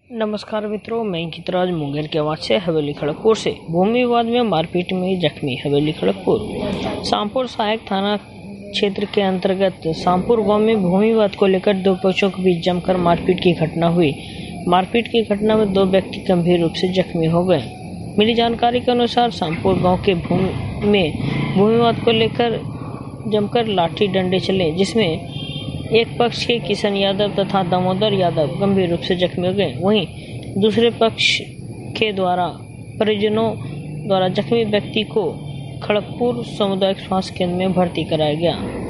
नमस्कार मित्रों, मैं अंकितराज मुंगेर के आवाज से हवेली खड़गपुर से। भूमि विवाद में मारपीट में जख्मी हवेली खड़गपुर। शामपुर सहायक थाना क्षेत्र के अंतर्गत शामपुर गांव में भूमि विवाद को लेकर दो पक्षों के बीच जमकर मारपीट की घटना हुई। मारपीट की घटना में दो व्यक्ति गंभीर रूप से जख्मी हो गए। मिली जानकारी के अनुसार शामपुर गाँव के भूमि विवाद को लेकर जमकर लाठी डंडे चले, जिसमें एक पक्ष के किशन यादव तथा दामोदर यादव गंभीर रूप से जख्मी हो गए। वहीं दूसरे पक्ष के परिजनों द्वारा जख्मी व्यक्ति को खड़गपुर सामुदायिक स्वास्थ्य केंद्र में भर्ती कराया गया।